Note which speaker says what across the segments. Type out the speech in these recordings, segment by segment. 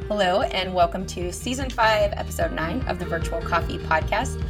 Speaker 1: Hello, and welcome to Season 5, Episode 9 of the Virtual Coffee Podcast.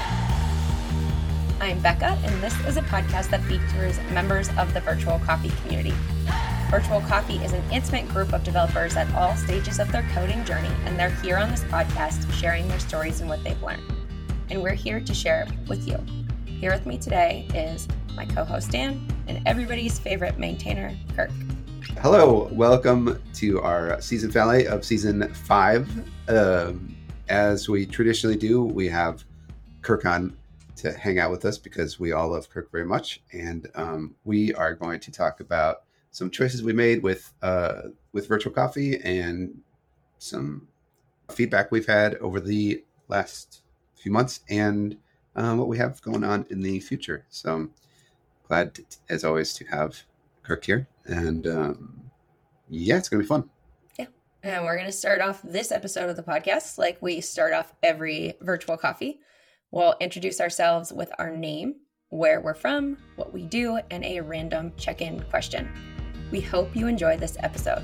Speaker 1: I'm Becca, and this is a podcast that features members of the Virtual Coffee community. Virtual Coffee is an intimate group of developers at all stages of their coding journey, and they're here on this podcast sharing their stories and what they've learned. And we're here to share it with you. Here with me today is my co-host Dan, and everybody's favorite maintainer, Kirk.
Speaker 2: Hello, welcome to our season finale of Season 5. As we traditionally do, we have Kirk on to hang out with us because we all love Kirk very much. And we are going to talk about some choices we made with Virtual Coffee and some feedback we've had over the last few months and what we have going on in the future. So I'm glad, as always, to have Kirk here. And it's going to be fun.
Speaker 1: Yeah. And we're going to start off this episode of the podcast like we start off every Virtual Coffee. We'll introduce ourselves with our name, where we're from, what we do, and a random check-in question. We hope you enjoy this episode.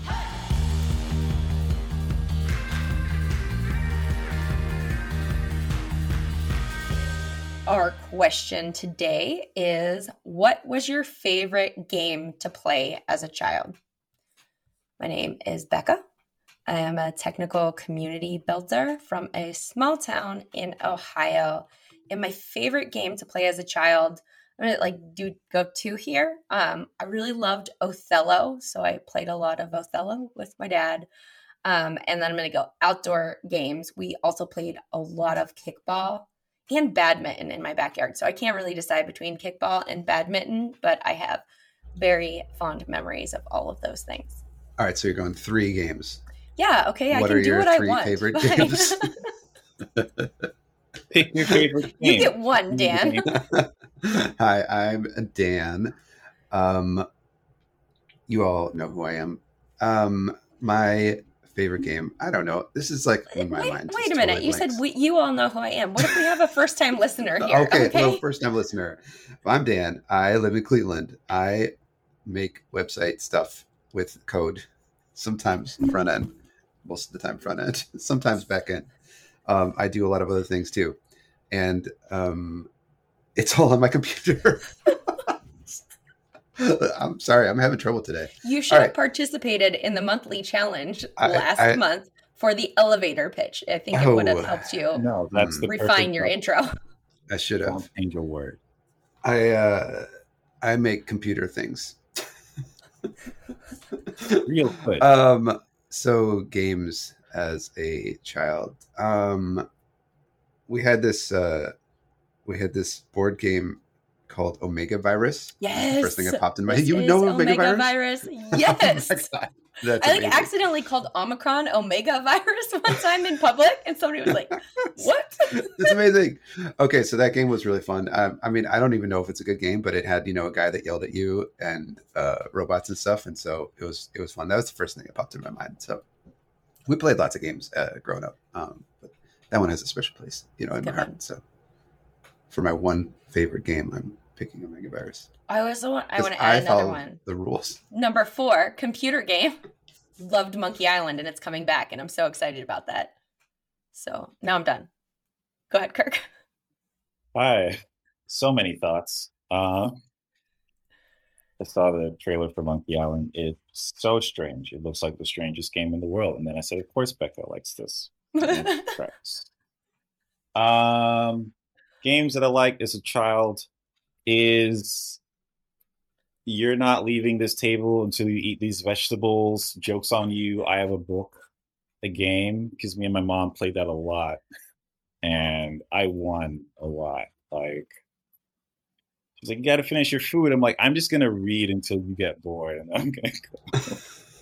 Speaker 1: Our question today is, what was your favorite game to play as a child? My name is Becca. I am a technical community builder from a small town in Ohio. And my favorite game to play as a child, I'm going to go to here. I really loved Othello. So I played a lot of Othello with my dad. And then I'm going to go outdoor games. We also played a lot of kickball and badminton in my backyard. So I can't really decide between kickball and badminton, but I have very fond memories of all of those things.
Speaker 2: All right, so you're going 3 games.
Speaker 1: Yeah, okay, I can do what I want.
Speaker 2: What are your 3 favorite games?
Speaker 3: Pick your favorite game.
Speaker 1: You get one, Dan.
Speaker 2: Hi, I'm Dan. You all know who I am. My favorite game, I don't know. This is like in my mind.
Speaker 1: Wait a minute.
Speaker 2: Totally
Speaker 1: you said you all know who I am. What if we have a first-time listener here?
Speaker 2: Okay, well, first-time listener. I'm Dan. I live in Cleveland. I make website stuff with code, sometimes front end, most of the time front end, sometimes back end. I do a lot of other things too. And it's all on my computer. I'm sorry, I'm having trouble today.
Speaker 1: You should have participated in the monthly challenge last month for the elevator pitch. I think it would have helped you refine your intro.
Speaker 2: I should have.
Speaker 3: Change your word.
Speaker 2: I make computer things.
Speaker 3: Real good.
Speaker 2: So games as a child. We had this board game called Omega Virus.
Speaker 1: Yes.
Speaker 2: The first thing that popped in my head. You know Omega Virus?
Speaker 1: Yes.
Speaker 2: Oh that's
Speaker 1: I accidentally called Omicron Omega Virus one time in public, and somebody was like, "What?"
Speaker 2: It's amazing. Okay, so that game was really fun. I mean, I don't even know if it's a good game, but it had a guy that yelled at you and robots and stuff, and so it was fun. That was the first thing that popped in my mind. So we played lots of games growing up, but that one has a special place, in my heart. So for my one favorite game, I'm picking Omega Virus.
Speaker 1: I want to add another one.
Speaker 2: The rules.
Speaker 1: Number 4, computer game. Loved Monkey Island, and it's coming back, and I'm so excited about that. So now I'm done. Go ahead, Kirk.
Speaker 3: Hi. So many thoughts. I saw the trailer for Monkey Island. It's so strange. It looks like the strangest game in the world. And then I said, of course, Becca likes this. Games that I liked as a child is you're not leaving this table until you eat these vegetables. Joke's on you. I have a book, a game, because me and my mom played that a lot. And I won a lot. She's like, you got to finish your food. I'm like, I'm just going to read until you get bored. And I'm going to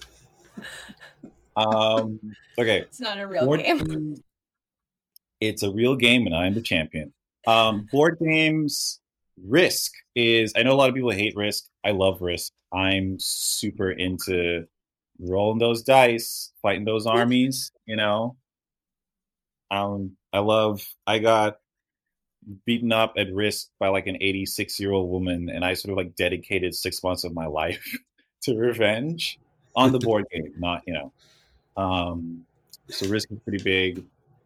Speaker 3: go. Okay.
Speaker 1: It's not a real game.
Speaker 3: It's a real game, and I'm the champion. Board games, Risk is, I know a lot of people hate Risk. I love Risk. I'm super into rolling those dice, fighting those armies, I got beaten up at Risk by like an 86-year-old woman, and I sort of like dedicated 6 months of my life to revenge on the board game, not, So Risk is pretty big.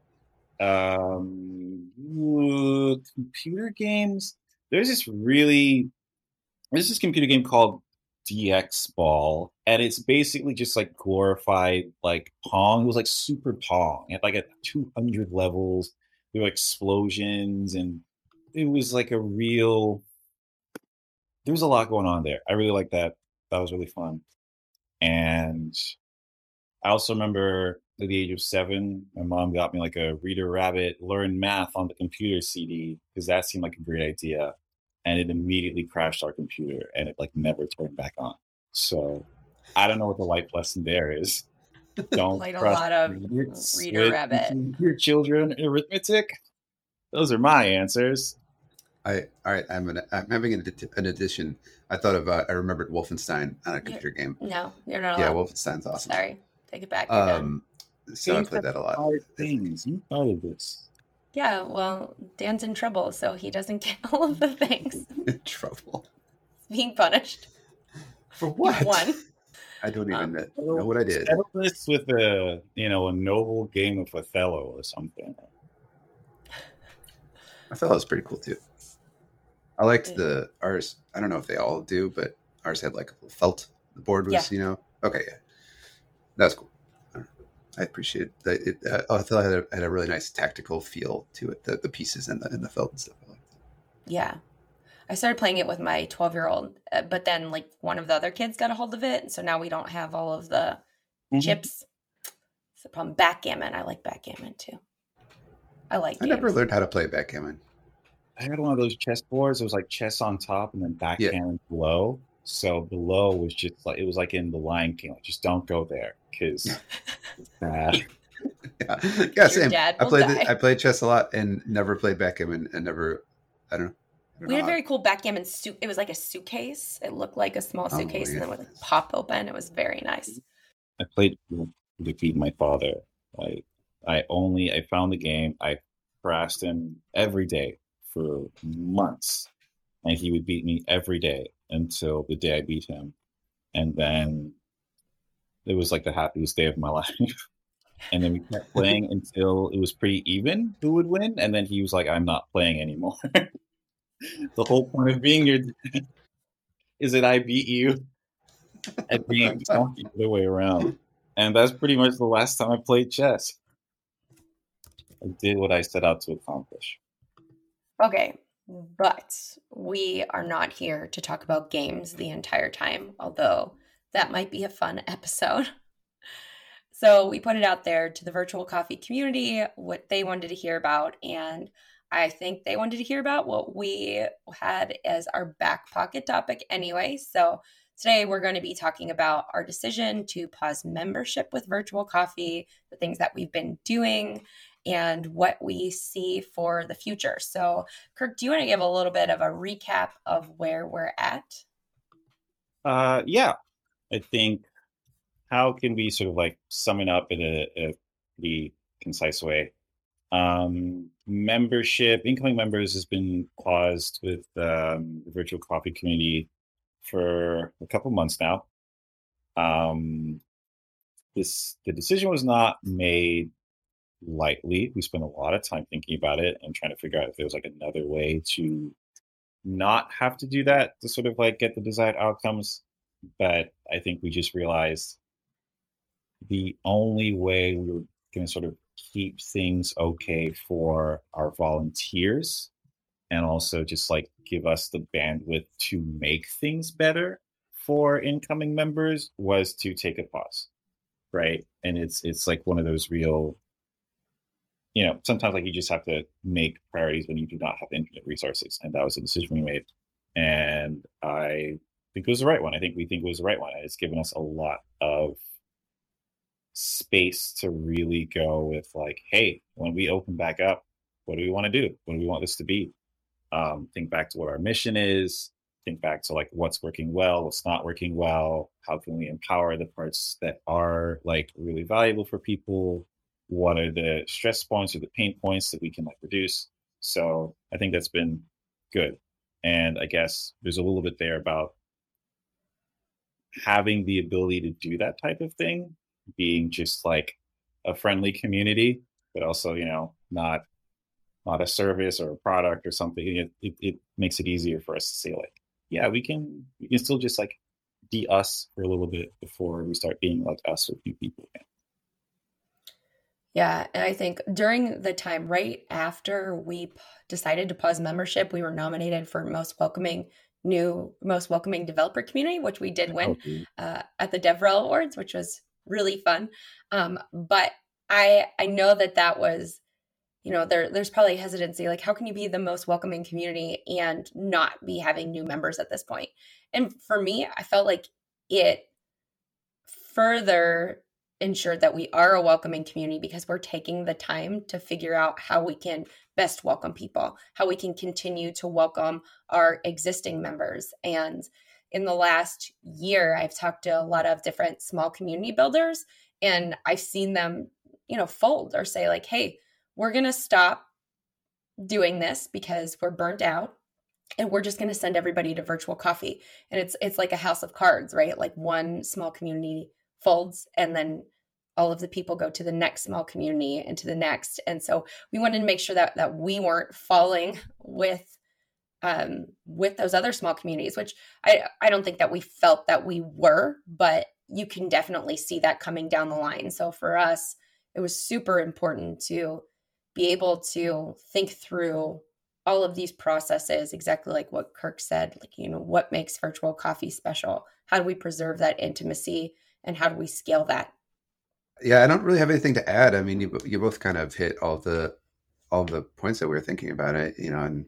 Speaker 3: Computer games. There's this computer game called DX Ball, and it's basically just like glorified like Pong. It was like super Pong. It had like 200 levels. There were explosions, and it was like there was a lot going on there. I really liked that. That was really fun. And I also remember at the age of 7, my mom got me like a Reader Rabbit Learn Math on the computer CD because that seemed like a great idea. And it immediately crashed our computer and it like never turned back on. So I don't know what the life lesson there is. Don't
Speaker 1: Played a
Speaker 3: trust
Speaker 1: lot of
Speaker 3: readers
Speaker 1: Reader
Speaker 3: with
Speaker 1: Rabbit.
Speaker 3: your children arithmetic. Those are my answers.
Speaker 2: All right. I'm having an addition. I thought of. I remembered Wolfenstein on a computer game.
Speaker 1: No, you're not
Speaker 2: Yeah,
Speaker 1: allowed.
Speaker 2: Wolfenstein's awesome.
Speaker 1: Sorry, take it back. You're done.
Speaker 2: So I played that a lot.
Speaker 3: Hard things. You thought of this.
Speaker 1: Yeah, well, Dan's in trouble, so he doesn't get all of the things.
Speaker 2: In trouble.
Speaker 1: Being punished.
Speaker 2: For what?
Speaker 1: You won.
Speaker 2: I don't even know what I did.
Speaker 3: Settle this with a noble game of Othello or something.
Speaker 2: Othello was pretty cool too. I liked ours. I don't know if they all do, but ours had like a felt. The board was, okay, yeah, that was cool. I appreciate that. Othello had a really nice tactical feel to it. The pieces and the felt and stuff. I liked it.
Speaker 1: Yeah, I started playing it with my 12-year-old, but then like one of the other kids got a hold of it, so now we don't have all of the chips. It's the problem. Backgammon. I like backgammon too. I
Speaker 2: never learned how to play backgammon.
Speaker 3: I had one of those chess boards. It was like chess on top and then backgammon below. So below was just like it was like in the Lion King. Like, just don't go there because it's bad.
Speaker 2: Yeah, same.
Speaker 1: I
Speaker 2: played chess a lot and never played backgammon and never. I don't know.
Speaker 1: We had a very cool backgammon suit. It was like a suitcase. It looked like a small suitcase, and then would like pop open. It was very nice.
Speaker 3: I played to defeat my father. I found the game. I harassed him every day for months, and he would beat me every day until the day I beat him, and then it was like the happiest day of my life. And then we kept playing until it was pretty even who would win, and then he was like, "I'm not playing anymore." The whole point of being your dad is that I beat you at being the other way around. And that's pretty much the last time I played chess. I did what I set out to accomplish.
Speaker 1: Okay, but we are not here to talk about games the entire time, although that might be a fun episode. So we put it out there to the virtual coffee community, what they wanted to hear about, and I think they wanted to hear about what we had as our back pocket topic anyway. So today we're going to be talking about our decision to pause membership with Virtual Coffee, the things that we've been doing, and what we see for the future. So Kirk, do you want to give a little bit of a recap of where we're at?
Speaker 3: Yeah, I think how can we sort of like sum it up in a pretty concise way? Membership, incoming members has been paused with the virtual coffee community for a couple months now. The decision was not made lightly. We spent a lot of time thinking about it and trying to figure out if there was like another way to not have to do that to sort of like get the desired outcomes. But I think we just realized the only way we were going to sort of keep things okay for our volunteers and also just like give us the bandwidth to make things better for incoming members was to take a pause, right? And it's like one of those real, sometimes like you just have to make priorities when you do not have infinite resources, and that was a decision we made, and I think it was the right one. We think it was the right one. It's given us a lot of space to really go with like, hey, when we open back up, what do we want to do? What do we want this to be? Think back to what our mission is. Think back to like what's working well, what's not working well. How can we empower the parts that are like really valuable for people? What are the stress points or the pain points that we can like reduce? So I think that's been good. And I guess there's a little bit there about having the ability to do that type of thing being just like a friendly community, but also, not a service or a product or something. It makes it easier for us to say like, yeah, we can still just like be us for a little bit before we start being like us with new people again.
Speaker 1: Yeah, and I think during the time right after we decided to pause membership, we were nominated for most welcoming developer community, which we did win at the DevRel Awards, which was really fun. But I know that was, there's probably hesitancy, like how can you be the most welcoming community and not be having new members at this point? And for me, I felt like it further ensured that we are a welcoming community because we're taking the time to figure out how we can best welcome people, how we can continue to welcome our existing members. And in the last year, I've talked to a lot of different small community builders, and I've seen them, fold or say like, hey, we're going to stop doing this because we're burnt out. And we're just going to send everybody to virtual coffee. And it's like a house of cards, right? Like one small community folds and then all of the people go to the next small community and to the next. And so we wanted to make sure that we weren't falling with those other small communities, which I don't think that we felt that we were, but you can definitely see that coming down the line. So for us, it was super important to be able to think through all of these processes, exactly like what Kirk said, like, what makes virtual coffee special? How do we preserve that intimacy and how do we scale that?
Speaker 2: Yeah, I don't really have anything to add. I mean, you both kind of hit all the points that we were thinking about it, and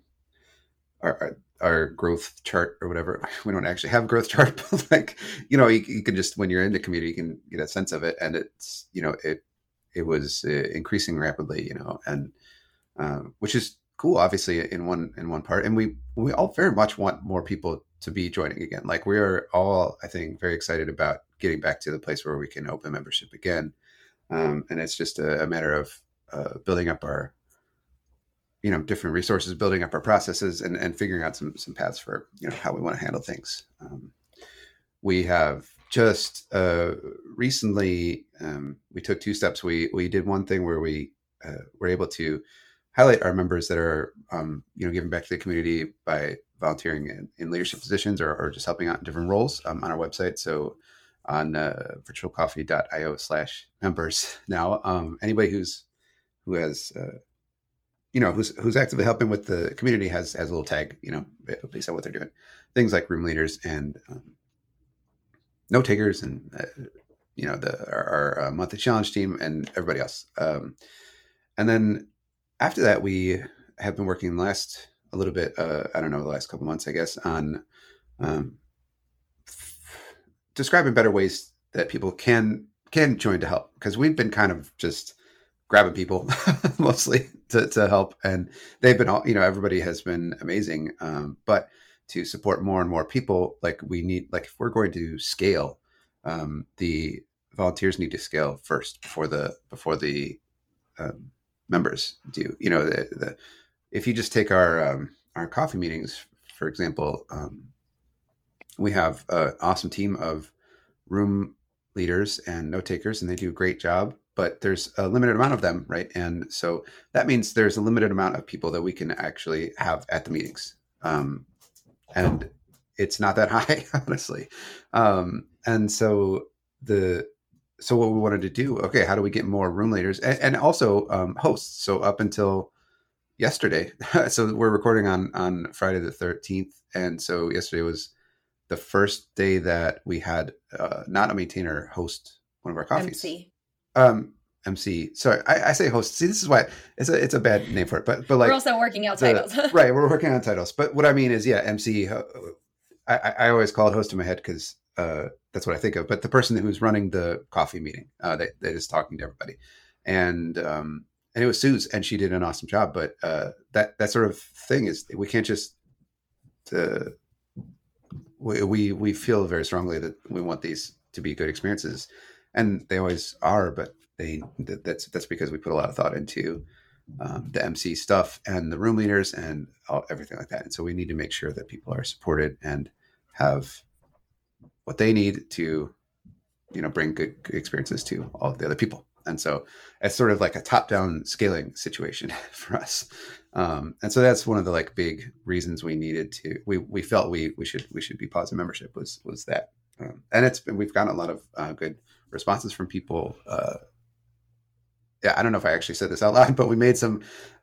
Speaker 2: our growth chart or whatever. We don't actually have a growth chart, but like, you can just, when you're in the community, you can get a sense of it. And it's, it was increasing rapidly, and which is cool, obviously in one part. And we all very much want more people to be joining again. Like we are all, I think, very excited about getting back to the place where we can open membership again. And it's just a matter of building up our, different resources, building up our processes and figuring out some paths for, how we want to handle things. We have just recently, we took two steps. We did one thing where we were able to highlight our members that are, giving back to the community by volunteering in leadership positions or just helping out in different roles on our website. So on virtualcoffee.io/members now, anybody who has, who's actively helping with the community has a little tag, based on what they're doing. Things like room leaders and note takers and, our monthly challenge team and everybody else. And then after that, we have been working the last couple months, I guess, on describing better ways that people can join to help. Because we've been kind of just grabbing people mostly to help. And they've been all, everybody has been amazing. But to support more and more people, like we need, like if we're going to scale, the volunteers need to scale first before the members do. If you just take our coffee meetings, for example, we have an awesome team of room leaders and note takers, and they do a great job, but there's a limited amount of them, right? And so that means there's a limited amount of people that we can actually have at the meetings. And it's not that high, honestly. And so what we wanted to do, okay, how do we get more room leaders and also hosts? So up until yesterday, so we're recording on Friday the 13th. And so yesterday was the first day that we had not a maintainer host one of our coffees. MC. Sorry, I say host. See, this is why it's a bad name for it. But like
Speaker 1: we're also working out titles.
Speaker 2: Right, we're working on titles. But what I mean is, MC. I always call it host in my head because that's what I think of. But the person who's running the coffee meeting, that is talking to everybody, and it was Suze, and she did an awesome job. But that sort of thing is, we can't just. We feel very strongly that we want these to be good experiences, and they always are. But that's because we put a lot of thought into the MC stuff and the room leaders and everything like that. And so we need to make sure that people are supported and have what they need to bring good experiences to all of the other people. And so it's sort of like a top-down scaling situation for us. And so that's one of the like big reasons we needed to, we felt we should be Pause membership was that. And we've gotten a lot of good responses from people. Yeah, I don't know if I actually said this out loud, but we made some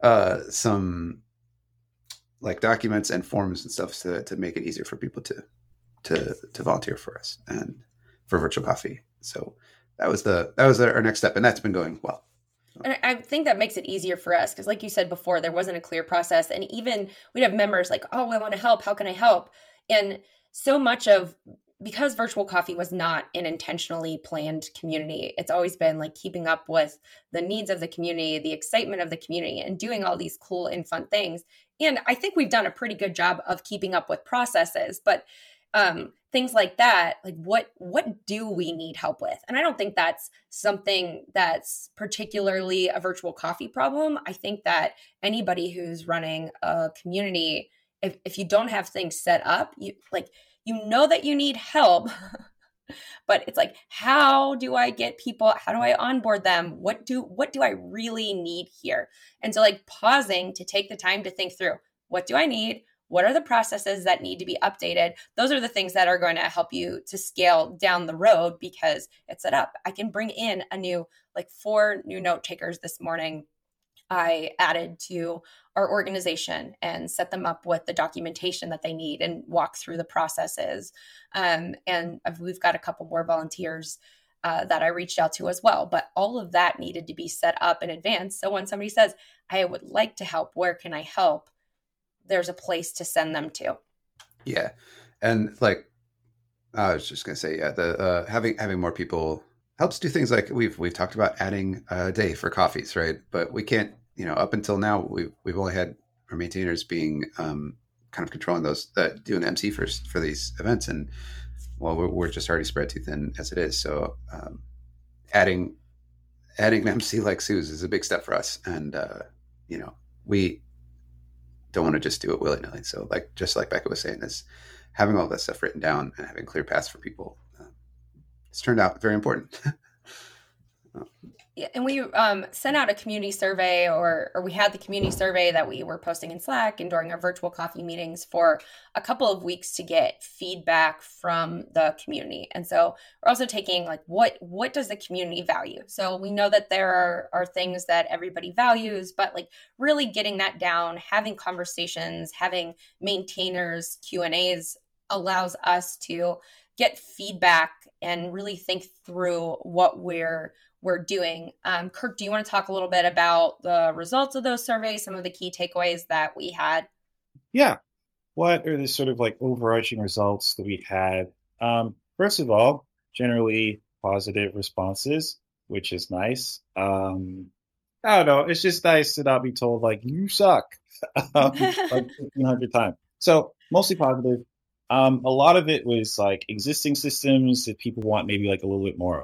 Speaker 2: like documents and forms and stuff to make it easier for people to volunteer for us and for virtual coffee. So that was our next step, and that's been going well.
Speaker 1: And I think that makes it easier for us because, like you said before, there wasn't a clear process. And even we'd have members like, oh, I want to help. How can I help? And so much of, because virtual coffee was not an intentionally planned community, it's always been like keeping up with the needs of the community, the excitement of the community, and doing all these cool and fun things. And I think we've done a pretty good job of keeping up with processes, but things like that, like what do we need help with? And I don't think that's something that's particularly a virtual coffee problem. I think that anybody who's running a community, if you don't have things set up, you know that you need help, but it's like, how do I get people? How do I onboard them? What do I really need here? And so like pausing to take the time to think through, what do I need? What are the processes that need to be updated? Those are the things that are going to help you to scale down the road because it's set up. I can bring in 4 new note takers this morning. I added to our organization and set them up with the documentation that they need and walk through the processes. And we've got a couple more volunteers that I reached out to as well. But all of that needed to be set up in advance. So when somebody says, I would like to help, where can I help? There's a place to send them to.
Speaker 2: Yeah. And like, I was just going to say, yeah, the having more people helps do things like we've talked about adding a day for coffees, right? But we can't, up until now, we've only had our maintainers being kind of controlling those, doing MC for these events. And well, we're just already spread too thin as it is. So adding an MC like Sue's is a big step for us. And, we don't want to just do it willy-nilly. So just like Becca was saying, is having all that stuff written down and having clear paths for people, it's turned out very important.
Speaker 1: Yeah, and we sent out a community survey, or we had the community survey that we were posting in Slack and during our virtual coffee meetings for a couple of weeks to get feedback from the community. And so we're also taking like, what does the community value? So we know that there are things that everybody values, but like really getting that down, having conversations, having maintainers, Q&As allows us to get feedback and really think through what we're doing. Kirk, do you want to talk a little bit about the results of those surveys, some of the key takeaways that we had?
Speaker 3: Yeah. What are the sort of like overarching results that we had? First of all, generally positive responses, which is nice. I don't know. It's just nice to not be told like, you suck like 1,500 times. So mostly positive. A lot of it was like existing systems that people want maybe like a little bit more,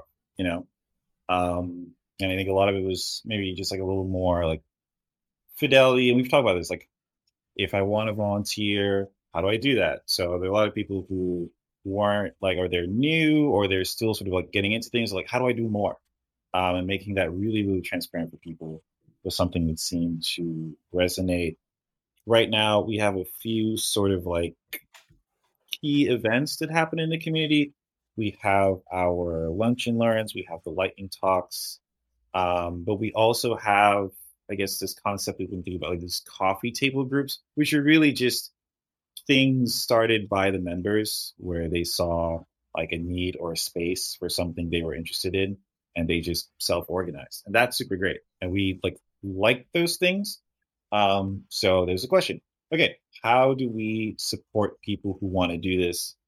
Speaker 3: and I think a lot of it was maybe just like a little more like fidelity. And we've talked about this, like if I want to volunteer, how do I do that? So there are a lot of people who weren't like, or they're new, or they're still sort of like getting into things like, how do I do more? And making that really, really transparent for people was something that seemed to resonate. Right now, we have a few sort of like key events that happen in the community. We have our lunch and learns, we have the lightning talks, but we also have, I guess, this concept we've been thinking about, like these coffee table groups, which are really just things started by the members where they saw like a need or a space for something they were interested in, and they just self-organized, and that's super great. And we like those things. So there's a question. Okay, how do we support people who want to do this?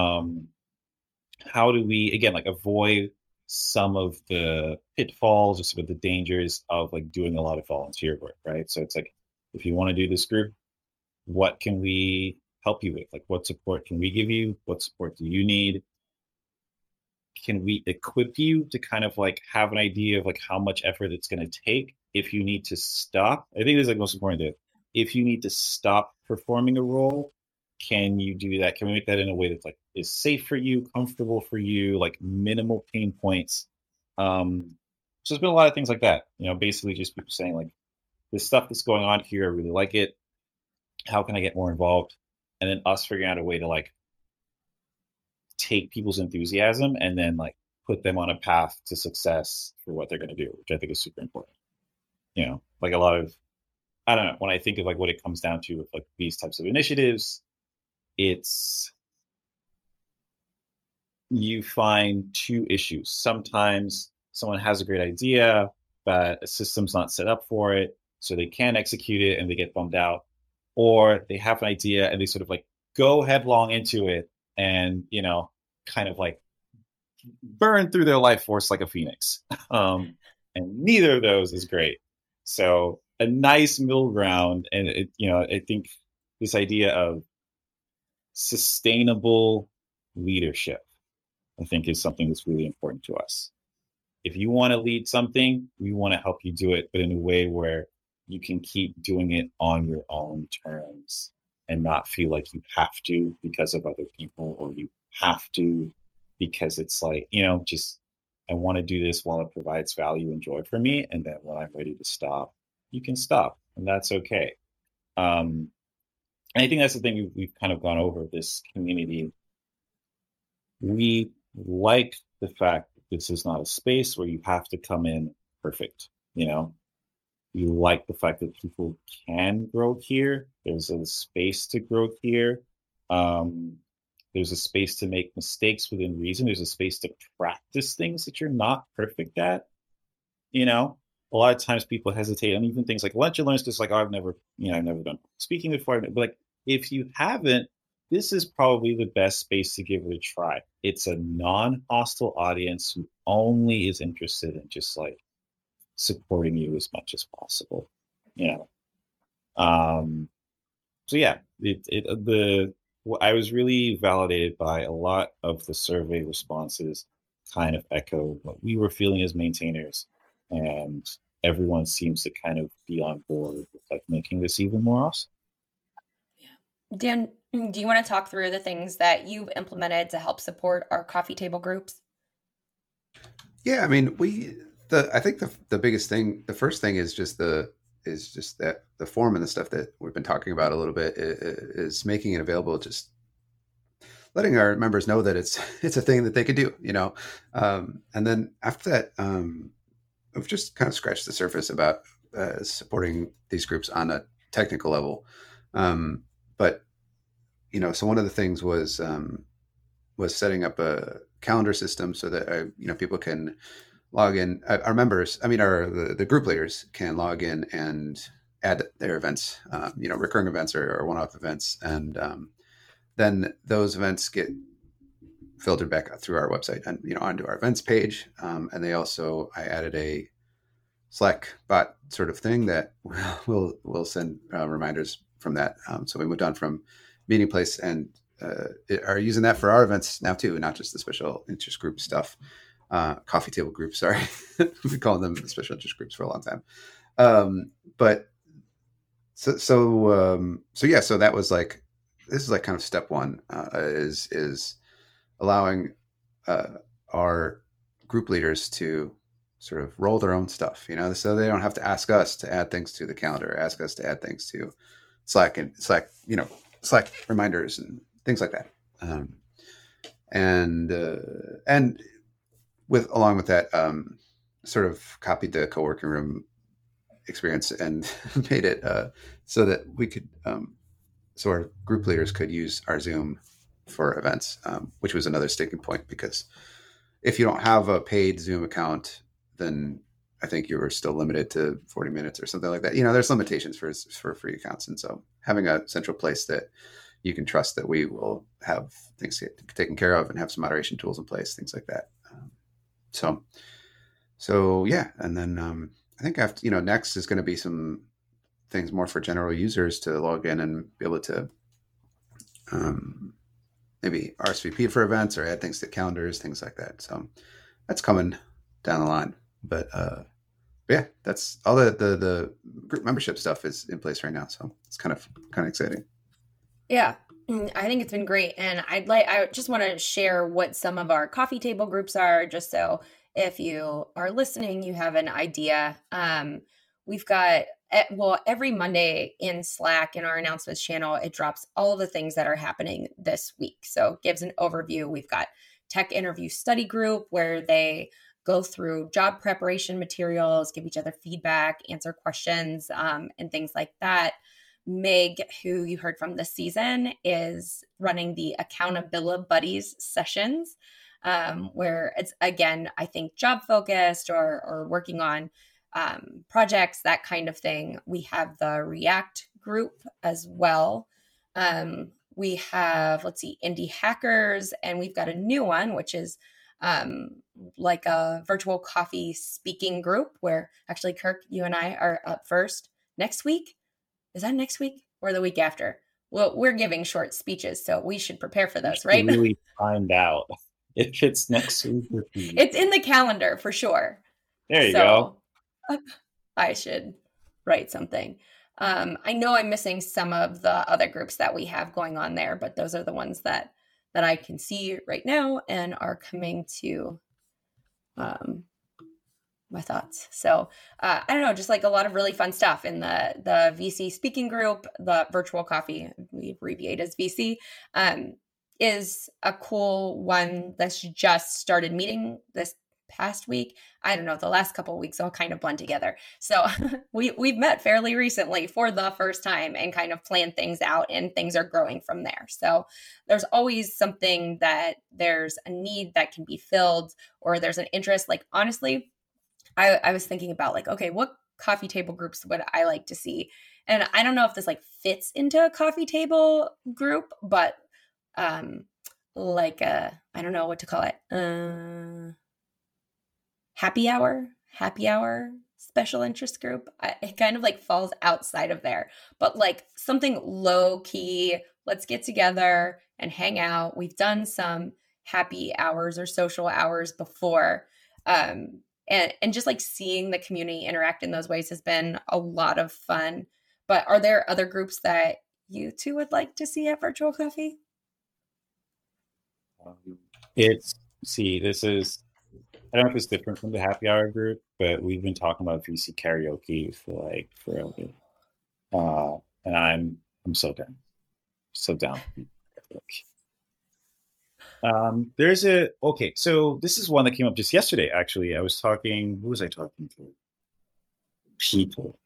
Speaker 3: How do we, again, like avoid some of the pitfalls or some of the dangers of like doing a lot of volunteer work, right? So it's like, if you want to do this group, what can we help you with? Like, what support can we give you? What support do you need? Can we equip you to kind of like have an idea of like how much effort it's going to take if you need to stop? I think this is like most important. If you need to stop performing a role can you do that? Can we make that in a way that's like is safe for you, comfortable for you, like minimal pain points? So there's been a lot of things like that. Basically just people saying like this stuff that's going on here, I really like it. How can I get more involved? And then us figuring out a way to like take people's enthusiasm and then like put them on a path to success for what they're going to do, which I think is super important. Like a lot of, I don't know, when I think of like what it comes down to with like these types of initiatives, it's you find two issues. Sometimes someone has a great idea, but a system's not set up for it, so they can't execute it and they get bummed out. Or they have an idea and they sort of like go headlong into it and, kind of like burn through their life force like a phoenix. And neither of those is great. So a nice middle ground. And, I think this idea of sustainable leadership, I think is something that's really important to us. If you want to lead something, we want to help you do it, but in a way where you can keep doing it on your own terms and not feel like you have to because of other people, or you have to because it's like, just I want to do this while it provides value and joy for me. And then when I'm ready to stop, you can stop, and that's okay. And I think that's the thing we've kind of gone over this community. We like the fact that this is not a space where you have to come in perfect, You like the fact that people can grow here. There's a space to grow here. There's a space to make mistakes within reason. There's a space to practice things that you're not perfect at. A lot of times people hesitate, and even things like lunch and learn, just like, oh, I've never done speaking before. But like, if you haven't, this is probably the best space to give it a try. It's a non-hostile audience who only is interested in just like supporting you as much as possible. So yeah, I was really validated by a lot of the survey responses kind of echo what we were feeling as maintainers, and everyone seems to kind of be on board with like making this even more awesome.
Speaker 1: Dan, do you want to talk through the things that you've implemented to help support our coffee table groups?
Speaker 2: Yeah, I mean, I think the biggest thing, the first thing is just that the form and the stuff that we've been talking about a little bit is making it available, just letting our members know that it's a thing that they could do, and then after that, I've just kind of scratched the surface about supporting these groups on a technical level. But, so one of the things was setting up a calendar system so that, people can log in. Our members, the group leaders can log in and add their events, recurring events or one-off events. And then those events get filtered back through our website and, onto our events page. And I added a Slack bot sort of thing that will send reminders from that. So we moved on from Meeting Place and are using that for our events now too, not just the special interest group stuff. Coffee table groups, sorry. We call them special interest groups for a long time. But so that was like, this is like kind of step one, is allowing our group leaders to sort of roll their own stuff, so they don't have to ask us to add things to the calendar, ask us to add things to Slack reminders and things like that. And along with that, sort of copied the co-working room experience and made it so that we could, so our group leaders could use our Zoom for events, which was another sticking point, because if you don't have a paid Zoom account, then I think you were still limited to 40 minutes or something like that. There's limitations for free accounts. And so having a central place that you can trust that we will have things taken care of and have some moderation tools in place, things like that. So yeah. And then I think after, next is going to be some things more for general users to log in and be able to maybe RSVP for events or add things to calendars, things like that. So that's coming down the line. But yeah, that's all the group membership stuff is in place right now. So it's kind of exciting.
Speaker 1: Yeah. I think it's been great. And I just want to share what some of our coffee table groups are, just so if you are listening, you have an idea. We've got, every Monday in Slack in our announcements channel, it drops all of the things that are happening this week. So it gives an overview. We've got tech interview study group where they go through job preparation materials, give each other feedback, answer questions, and things like that. Meg, who you heard from this season, is running the Accountability Buddies sessions, where it's, again, I think job focused or working on projects, that kind of thing. We have the React group as well. We have, Indie Hackers, and we've got a new one, which is like a virtual coffee speaking group where actually, Kirk, you and I are up first next week. Is that next week or the week after? Well, we're giving short speeches, so we should prepare for those, right?
Speaker 3: Really find out if it's next week.
Speaker 1: It's in the calendar for sure.
Speaker 3: There you go.
Speaker 1: I should write something. I know I'm missing some of the other groups that we have going on there, but those are the ones that I can see right now and are coming to my thoughts. So I don't know, just like a lot of really fun stuff in the VC speaking group. The virtual coffee, we abbreviate as VC, is a cool one that's just started meeting this past week. I don't know, the last couple of weeks all kind of blend together. So we've met fairly recently for the first time and kind of planned things out, and things are growing from there. So there's always something that there's a need that can be filled, or there's an interest. Like, honestly, I was thinking about like, okay, what coffee table groups would I like to see? And I don't know if this like fits into a coffee table group, but like I don't know what to call it. Happy hour special interest group. It kind of like falls outside of there, but like something low key, let's get together and hang out. We've done some happy hours or social hours before. And just like seeing the community interact in those ways has been a lot of fun. But are there other groups that you two would like to see at Virtual Coffee?
Speaker 3: This is, I don't know if it's different from the happy hour group, but we've been talking about VC karaoke for like forever. And I'm so down. So down. So this is one that came up just yesterday, actually. Who was I talking to? People.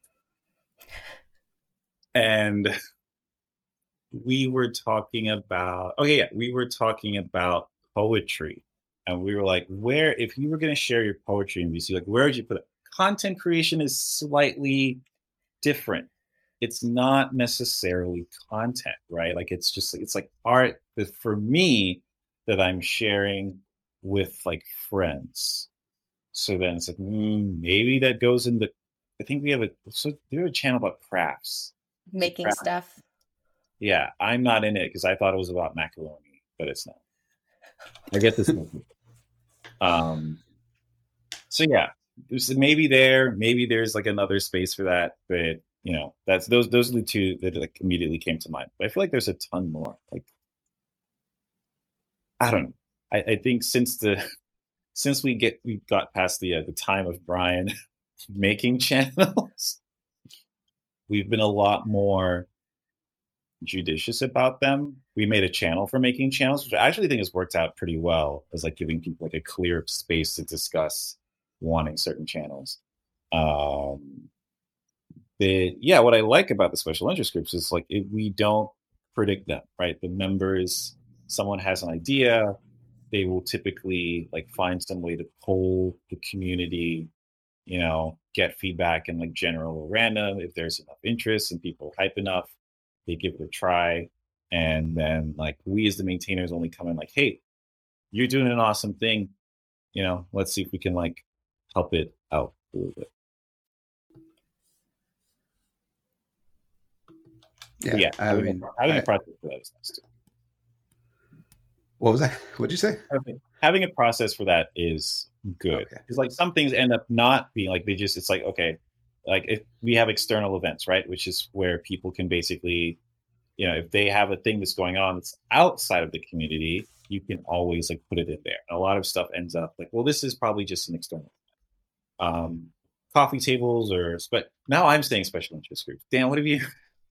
Speaker 3: And we were talking about poetry. And we were like, if you were going to share your poetry in VC, like, where would you put it? Content creation is slightly different. It's not necessarily content, right? Like, it's like art that for me that I'm sharing with like friends. So then it's like, maybe that goes in I think we have a channel about crafts.
Speaker 1: Making stuff.
Speaker 3: Yeah, I'm not in it because I thought it was about macaroni, but it's not. I get this. So yeah, maybe there's like another space for that, but those are the two that like immediately came to mind. But I feel like there's a ton more. Like, I don't know. I think since we got past the time of Brian making channels, we've been a lot more judicious about them. We made a channel for making channels, which I actually think has worked out pretty well, as like giving people like a clear space to discuss wanting certain channels. What I like about the special interest groups is like we don't predict them, right? The members, someone has an idea, they will typically like find some way to poll the community, get feedback in like general or random. If there's enough interest and people hype enough, they give it a try. And then like we as the maintainers only come in like, hey, you're doing an awesome thing. Let's see if we can like help it out a little bit. Yeah. Having a process for that is nice too.
Speaker 2: What was that? What'd you say?
Speaker 3: Having a process for that is good. Because like some things end up not being like it's like, okay, like if we have external events, right? Which is where people can basically if they have a thing that's going on that's outside of the community, you can always like put it in there. And a lot of stuff ends up like, well, this is probably just an external coffee tables but now I'm saying special interest groups. Dan, what have you?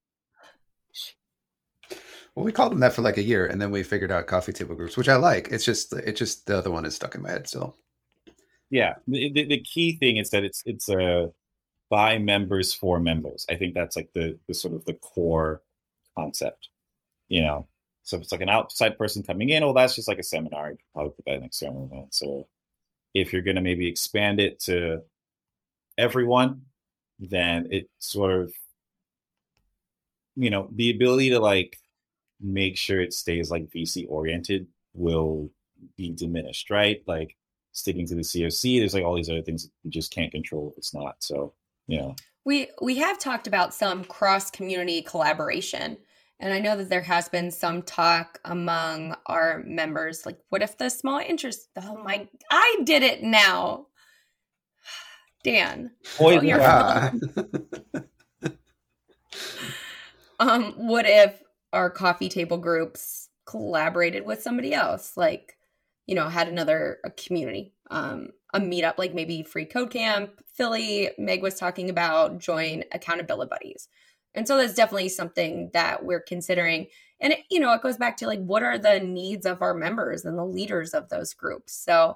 Speaker 2: Well, we called them that for like a year, and then we figured out coffee table groups, which I like. It's just the other one is stuck in my head still.
Speaker 3: Yeah, the key thing is that it's by members for members. I think that's like the sort of the core concept. So if it's like an outside person coming in, well, that's just like a seminar. You can probably put that in external event. So if you're going to maybe expand it to everyone, then it sort of, the ability to like make sure it stays like VC oriented will be diminished, right? Like sticking to the COC, there's like all these other things that you just can't control if it's not. So,
Speaker 1: We have talked about some cross-community collaboration. And I know that there has been some talk among our members, like, what if the small interest, I did it now. Dan.
Speaker 3: What
Speaker 1: if our coffee table groups collaborated with somebody else, like, had a community, a meetup, like maybe Free Code Camp, Philly, Meg was talking about, join Accountability Buddies. And so that's definitely something that we're considering. And, it goes back to like, what are the needs of our members and the leaders of those groups? So,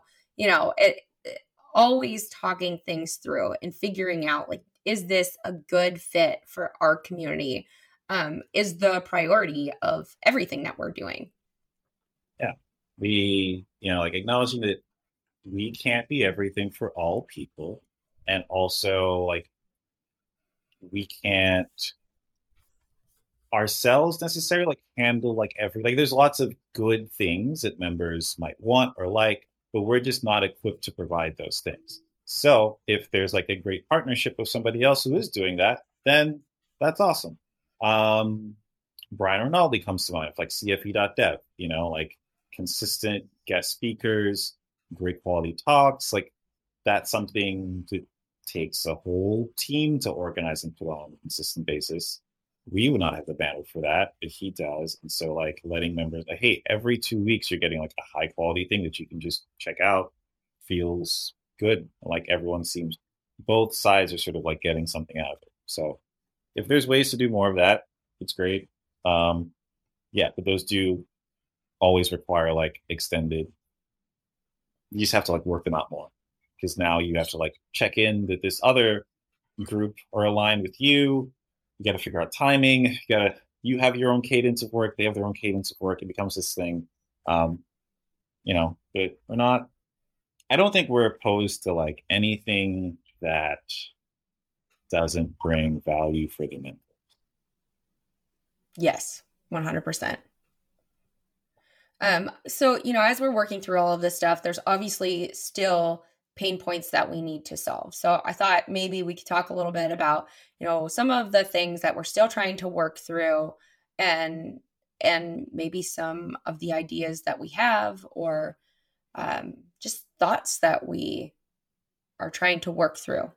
Speaker 1: always talking things through and figuring out, like, is this a good fit for our community? Is the priority of everything that we're doing.
Speaker 3: Yeah. We, like acknowledging that we can't be everything for all people. And also like, we can't ourselves necessarily like handle like there's lots of good things that members might want or like, but we're just not equipped to provide those things. So if there's like a great partnership with somebody else who is doing that, then that's awesome. Brian Rinaldi comes to mind, like CFE.dev, like consistent guest speakers, great quality talks. Like that's something that takes a whole team to organize and put on a consistent basis. We would not have the bandwidth for that, but he does. And so like letting members, like, hey, every 2 weeks you're getting like a high quality thing that you can just check out feels good. Like everyone seems, both sides are sort of like getting something out of it. So if there's ways to do more of that, it's great. But those do always require like extended, you just have to like work them out more, because now you have to like check in that this other group are aligned with you. You got to figure out timing. You have your own cadence of work. They have their own cadence of work. It becomes this thing, but we're not, I don't think we're opposed to like anything that doesn't bring value for the members.
Speaker 1: Yes, 100%. So, as we're working through all of this stuff, there's obviously still pain points that we need to solve. So I thought maybe we could talk a little bit about, some of the things that we're still trying to work through, and maybe some of the ideas that we have, or just thoughts that we are trying to work through.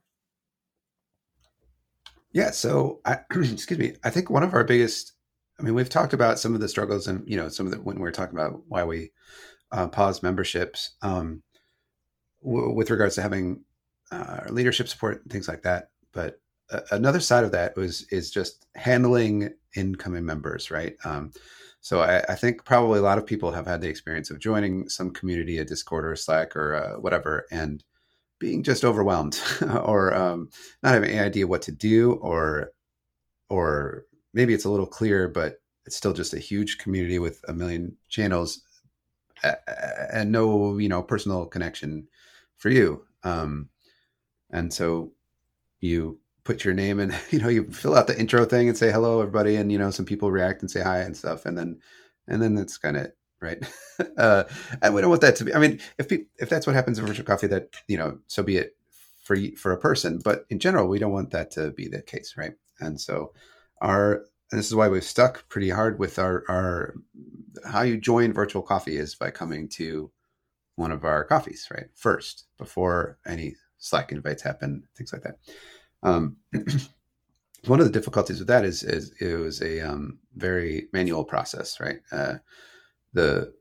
Speaker 2: Yeah. So excuse me. I think one of our biggest, we've talked about some of the struggles and, some of the, when we're talking about why we pause memberships, with regards to having leadership support and things like that. But another side of that is just handling incoming members, right? So I think probably a lot of people have had the experience of joining some community, a Discord or a Slack or whatever, and being just overwhelmed or not having any idea what to do, or maybe it's a little clear, but it's still just a huge community with a million channels and no, personal connection for you. And so you put your name in, you fill out the intro thing and say, hello, everybody. And, some people react and say hi and stuff. And then that's kind of it, right? And we don't want that to be, if that's what happens in Virtual Coffee, that, so be it for a person, but in general, we don't want that to be the case. Right. And so and this is why we've stuck pretty hard with our how you join Virtual Coffee is by coming to one of our coffees, right? First, before any Slack invites happen, things like that. one of the difficulties with that is it was a very manual process, right? The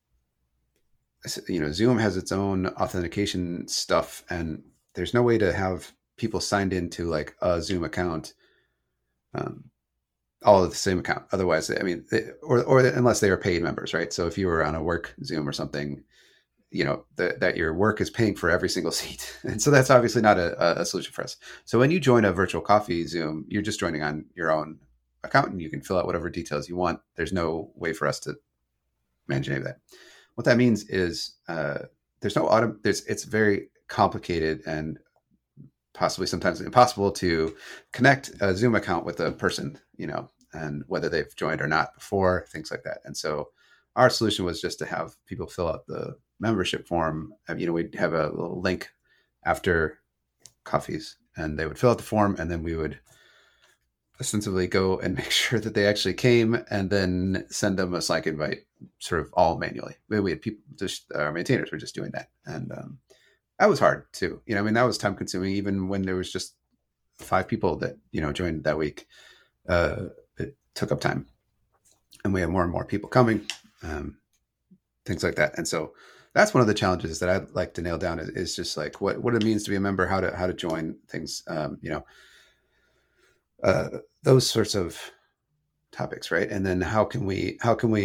Speaker 2: Zoom has its own authentication stuff, and there's no way to have people signed into like a Zoom account, um, all of the same account. Otherwise, I mean, or unless they are paid members, right? So if you were on a work Zoom or something, that your work is paying for every single seat, and so that's obviously not a solution for us. So when you join a virtual coffee Zoom, you're just joining on your own account, and you can fill out whatever details you want. There's no way for us to manage any of that. What that means is there's no it's very complicated and possibly sometimes impossible to connect a Zoom account with a person, and whether they've joined or not before, things like that. And so our solution was just to have people fill out the membership form. We'd have a little link after coffees, and they would fill out the form, and then we would ostensibly go and make sure that they actually came, and then send them a Slack invite, sort of all manually. We had people, just our maintainers were just doing that, and that was hard too. That was time consuming, even when there was just 5 people that joined that week. It took up time, and we have more and more people coming, things like that. And so that's one of the challenges that I'd like to nail down is just like what it means to be a member, how to join things, those sorts of topics, right? And then how can we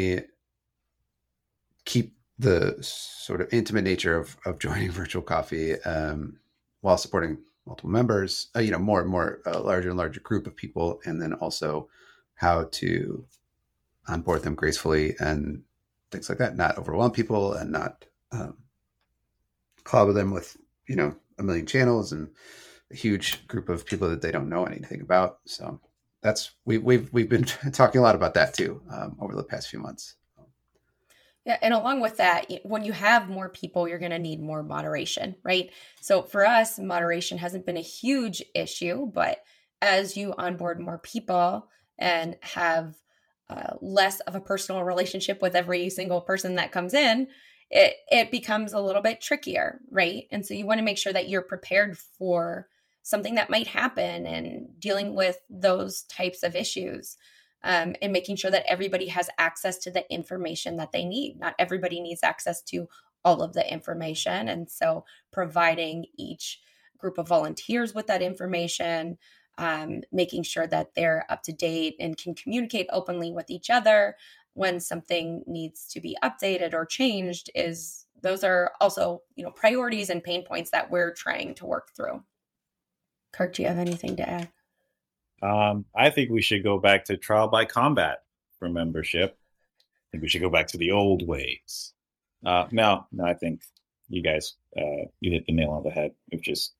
Speaker 2: keep the sort of intimate nature of joining virtual coffee while supporting multiple members, more and more larger and larger group of people, and then also how to onboard them gracefully and things like that, not overwhelm people and not clobber them with a million channels and a huge group of people that they don't know anything about. So that's we've been talking a lot about that too over the past few months.
Speaker 1: Yeah, and along with that, when you have more people, you're going to need more moderation, right? So for us, moderation hasn't been a huge issue, but as you onboard more people and have less of a personal relationship with every single person that comes in, it becomes a little bit trickier, right? And so you want to make sure that you're prepared for something that might happen and dealing with those types of issues. And making sure that everybody has access to the information that they need. Not everybody needs access to all of the information. And so providing each group of volunteers with that information, making sure that they're up to date and can communicate openly with each other when something needs to be updated or changed, those are also, priorities and pain points that we're trying to work through. Kirk, do you have anything to add?
Speaker 3: I think we should go back to trial by combat for membership. I think we should go back to the old ways. No, I think you guys, you hit the nail on the head of just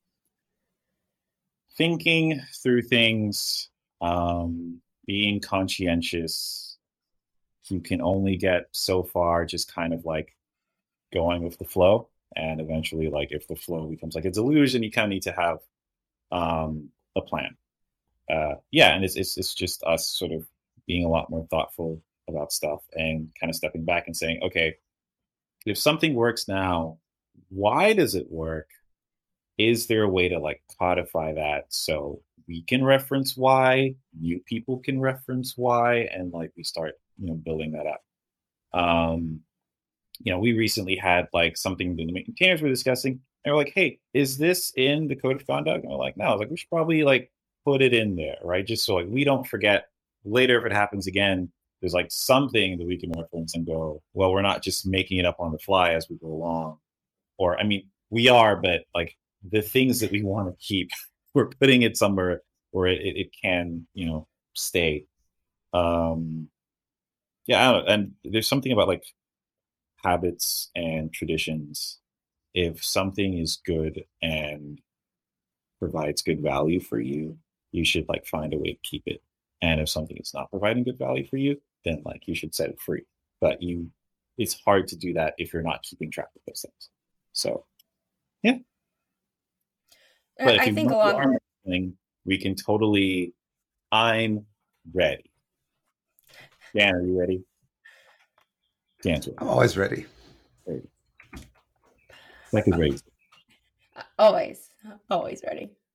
Speaker 3: thinking through things, being conscientious. You can only get so far just kind of like going with the flow. And eventually, like if the flow becomes like a delusion, you kind of need to have a plan. And it's just us sort of being a lot more thoughtful about stuff and kind of stepping back and saying, okay, if something works now, why does it work? Is there a way to like codify that so we can reference why, new people can reference why, and like we start, building that up. We recently had like something the maintainers were discussing. And we're like, hey, is this in the code of conduct? And we're like, no. I was like, we should probably like put it in there, right? Just so like we don't forget later if it happens again, there's like something that we can reference and go, well, we're not just making it up on the fly as we go along. Or, I mean, we are, but like the things that we want to keep, we're putting it somewhere where it can, stay. I don't know. And there's something about like habits and traditions. If something is good and provides good value for you, you should like find a way to keep it. And if something is not providing good value for you, then like you should set it free. But it's hard to do that if you're not keeping track of those things. So, yeah. But if you want thing, we can totally. I'm ready. Dan, are you ready? Dan's ready.
Speaker 2: I'm always ready.
Speaker 3: Beck is ready.
Speaker 1: Always ready.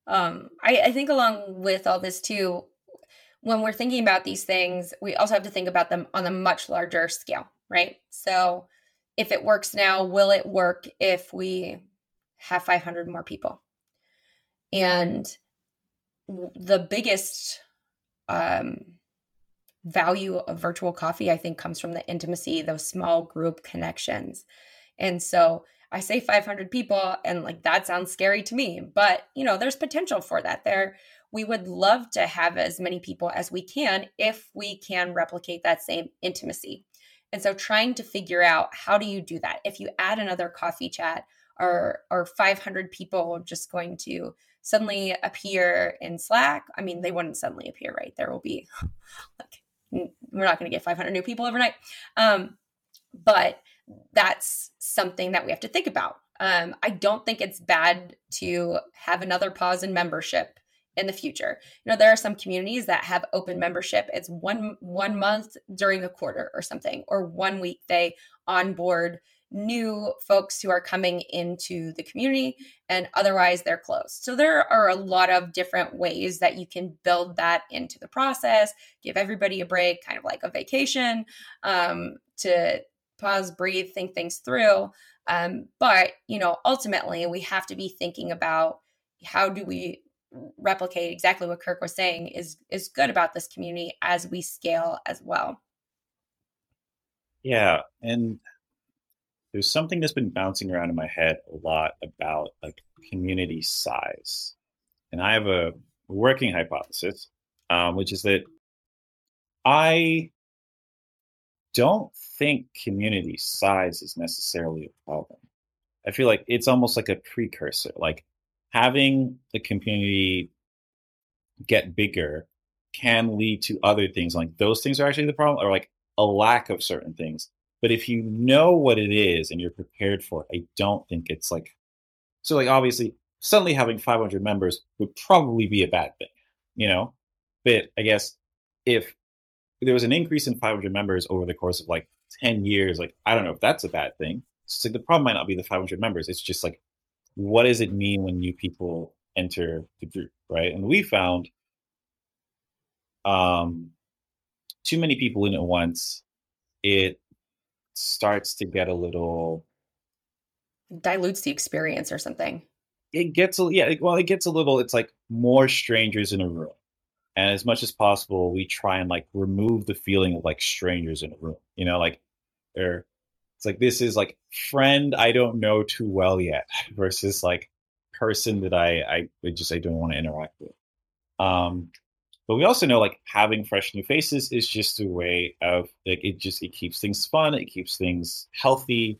Speaker 1: I think along with all this too, when we're thinking about these things, we also have to think about them on a much larger scale, right? So if it works now, will it work if we have 500 more people? And the biggest value of virtual coffee, I think, comes from the intimacy, those small group connections. And so I say 500 people, and like that sounds scary to me, but there's potential for that there. We would love to have as many people as we can if we can replicate that same intimacy. And so trying to figure out, how do you do that? If you add another coffee chat, are 500 people just going to suddenly appear in Slack? I mean, they wouldn't suddenly appear, right? There will be we're not going to get 500 new people overnight. But that's something that we have to think about. I don't think it's bad to have another pause in membership in the future. There are some communities that have open membership. It's one month during a quarter or something, or 1 week they onboard new folks who are coming into the community, and otherwise they're closed. So there are a lot of different ways that you can build that into the process, give everybody a break, kind of like a vacation, to pause, breathe, think things through. But ultimately we have to be thinking about, how do we replicate exactly what Kirk was saying is good about this community as we scale as well.
Speaker 3: Yeah. And there's something that's been bouncing around in my head a lot about like community size. And I have a working hypothesis, which is that I don't think community size is necessarily a problem. I feel like it's almost like a precursor. Like having the community get bigger can lead to other things. Like those things are actually the problem, or like a lack of certain things. But if you know what it is and you're prepared for it, I don't think it's like, so like obviously suddenly having 500 members would probably be a bad thing, But I guess if there was an increase in 500 members over the course of like 10 years, like, I don't know if that's a bad thing. So the problem might not be the 500 members. It's just like, what does it mean when new people enter the group, right? And we found too many people in at once, it starts to get a little,
Speaker 1: dilutes the experience or something.
Speaker 3: It gets a little, it's like more strangers in a room. And as much as possible, we try and like remove the feeling of like strangers in a room, it's like, this is like friend I don't know too well yet versus like person that I don't want to interact with. But we also know like having fresh new faces is just a way of like, it keeps things fun. It keeps things healthy.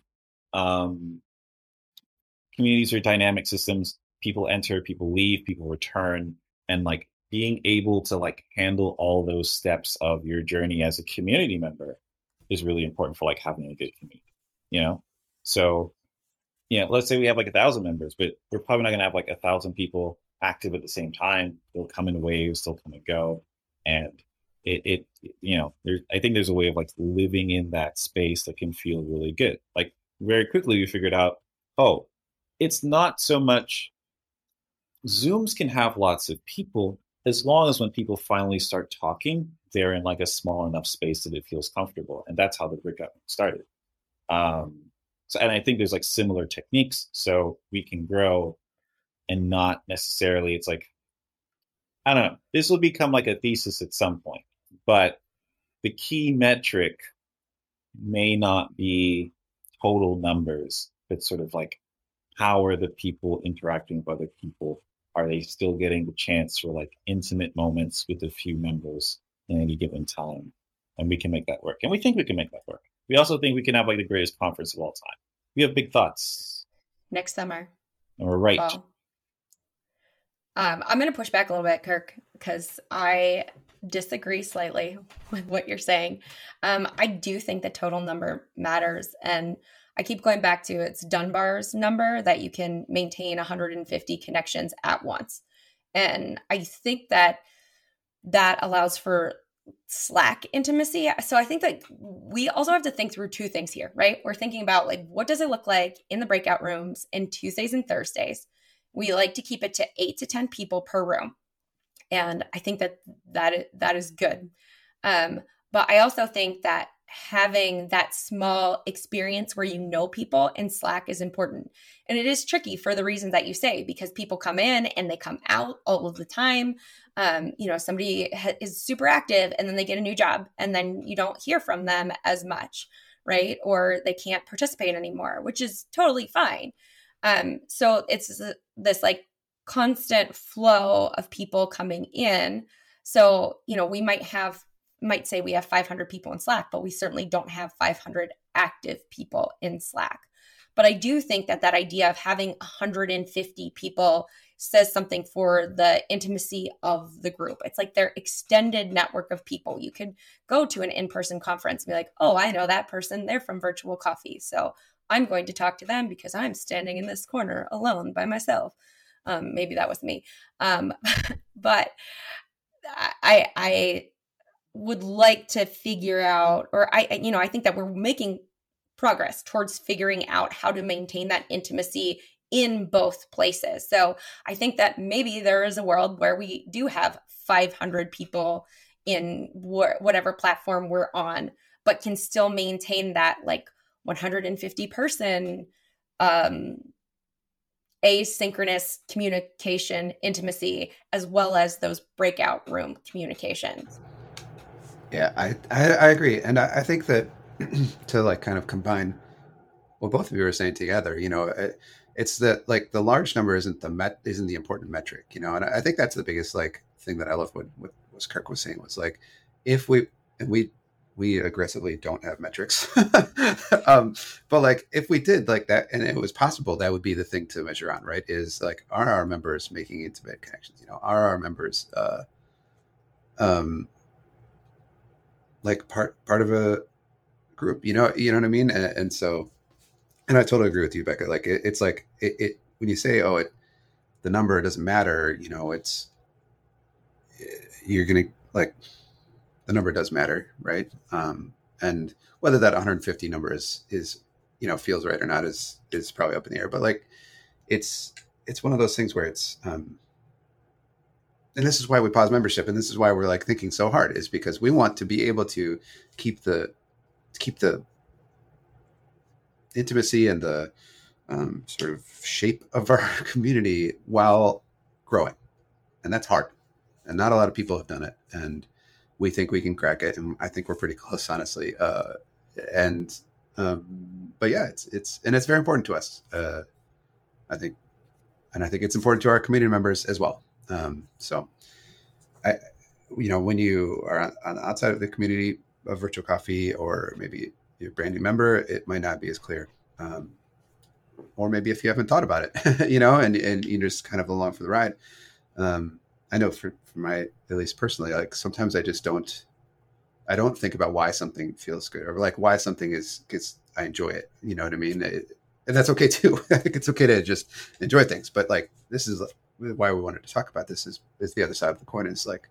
Speaker 3: Communities are dynamic systems. People enter, people leave, people return, and like being able to like handle all those steps of your journey as a community member is really important for like having a good community, So, let's say we have like 1,000 members, but we're probably not going to have like 1,000 people active at the same time. They'll come in waves, they'll come and go. And I think there's a way of like living in that space that can feel really good. Like very quickly we figured out, it's not so much Zooms can have lots of people as long as when people finally start talking, they're in like a small enough space that it feels comfortable. And that's how the breakout started. And I think there's like similar techniques so we can grow and not necessarily, it's like, I don't know, this will become like a thesis at some point, but the key metric may not be total numbers, but sort of like, how are the people interacting with other people? Are they still getting the chance for like intimate moments with a few members in any given time? And we can make that work. And we think we can make that work. We also think we can have like the greatest conference of all time. We have big thoughts.
Speaker 1: Next summer.
Speaker 3: And we're right.
Speaker 1: Well, I'm going to push back a little bit, Kirk, because I disagree slightly with what you're saying. I do think the total number matters. And I keep going back to it's Dunbar's number that you can maintain 150 connections at once. And I think that allows for Slack intimacy. So I think that we also have to think through two things here, right? We're thinking about like, what does it look like in the breakout rooms in Tuesdays and Thursdays? we like to keep it to 8 to 10 people per room. And I think that is good. But I also think that having that small experience where you know people in Slack is important. And it is tricky for the reasons that you say, because people come in and they come out all of the time. Somebody is super active and then they get a new job and then you don't hear from them as much, right? Or they can't participate anymore, which is totally fine. So it's this like constant flow of people coming in. So, we might say we have 500 people in Slack, but we certainly don't have 500 active people in Slack. But I do think that idea of having 150 people says something for the intimacy of the group. It's like their extended network of people. You could go to an in-person conference and be like, oh, I know that person. They're from Virtual Coffee. So I'm going to talk to them because I'm standing in this corner alone by myself. Maybe that was me. But I would like to figure out, or I think that we're making progress towards figuring out how to maintain that intimacy in both places. So I think that maybe there is a world where we do have 500 people in whatever platform we're on, but can still maintain that like 150 person asynchronous communication intimacy, as well as those breakout room communications.
Speaker 2: Yeah, I agree. And I think that to like kind of combine what both of you are saying together, it's that like the large number isn't the important metric, and I think that's the biggest like thing that I love what Kirk was saying was like, if we aggressively don't have metrics, but like if we did like that and it was possible, that would be the thing to measure on, right? Is like, are our members making intimate connections? Are our members like part of a group, you know what I mean? And so, and I totally agree with you, Becca. Like it's like it when you say, the number doesn't matter, it's, you're going to like, the number does matter. Right. And whether that 150 number is, feels right or not is probably up in the air, but like, it's one of those things where it's, and this is why we pause membership. And this is why we're like thinking so hard, is because we want to be able to keep the intimacy and the sort of shape of our community while growing. And that's hard. And not a lot of people have done it. And we think we can crack it. And I think we're pretty close, honestly. But yeah, it's very important to us. I think it's important to our community members as well. So when you are on outside of the community of Virtual Coffee, or maybe you're a brand new member, it might not be as clear. Or maybe if you haven't thought about it, and you're just kind of along for the ride. I know for my, at least personally, like sometimes I don't think about why something feels good, or like why something I enjoy it. You know what I mean? And that's okay too. I think it's okay to just enjoy things, but like, this is why we wanted to talk about this is the other side of the coin. Is like,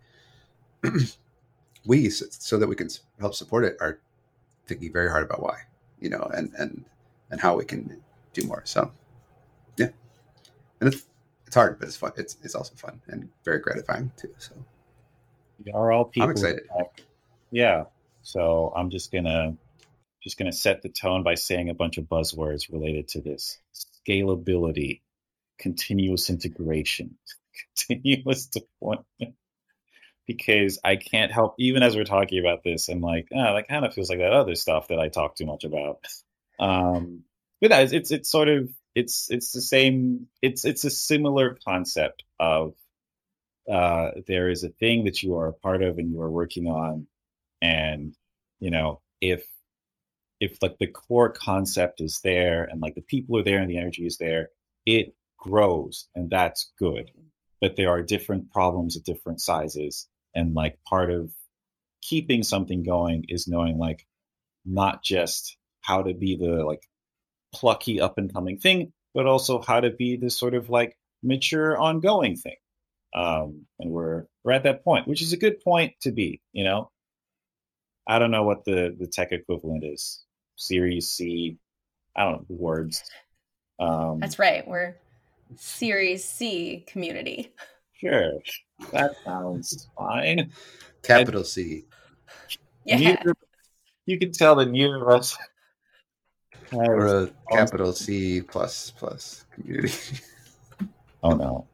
Speaker 2: so that we can help support it, are thinking very hard about why, and how we can do more. So yeah. And it's hard, but it's fun. It's also fun and very gratifying too. So
Speaker 3: we are all people.
Speaker 2: I'm excited.
Speaker 3: Yeah. So I'm just gonna set the tone by saying a bunch of buzzwords related to this: scalability, continuous integration, continuous deployment. Because I can't help, even as we're talking about this, I'm like, that kind of feels like that other stuff that I talk too much about. But it's sort of, it's the same, it's a similar concept of there is a thing that you are a part of and you are working on, and if like the core concept is there and like the people are there and the energy is there, it grows, and that's good. But there are different problems at different sizes, and like part of keeping something going is knowing like not just how to be the like plucky up and coming thing, but also how to be this sort of like mature ongoing thing. And we're at that point, which is a good point to be. I don't know what the tech equivalent is. Series C. I don't know the words.
Speaker 1: That's right. We're Series C community.
Speaker 3: Sure, that sounds fine.
Speaker 2: Capital C.
Speaker 1: Yeah.
Speaker 3: You can tell that neither of us
Speaker 2: Or
Speaker 3: has.
Speaker 2: a capital C plus community.
Speaker 3: Oh no!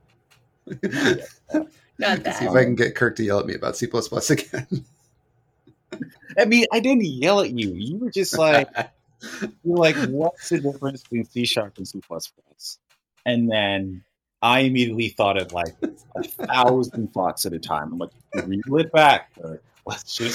Speaker 1: Not
Speaker 2: See if
Speaker 1: that.
Speaker 2: I can get Kirk to yell at me about C again.
Speaker 3: I mean, I didn't yell at you. You were just like, you're like, what's the difference between C# and C++? And then I immediately thought of like 1,000 thoughts at a time. I'm like, reel it back. Let's just,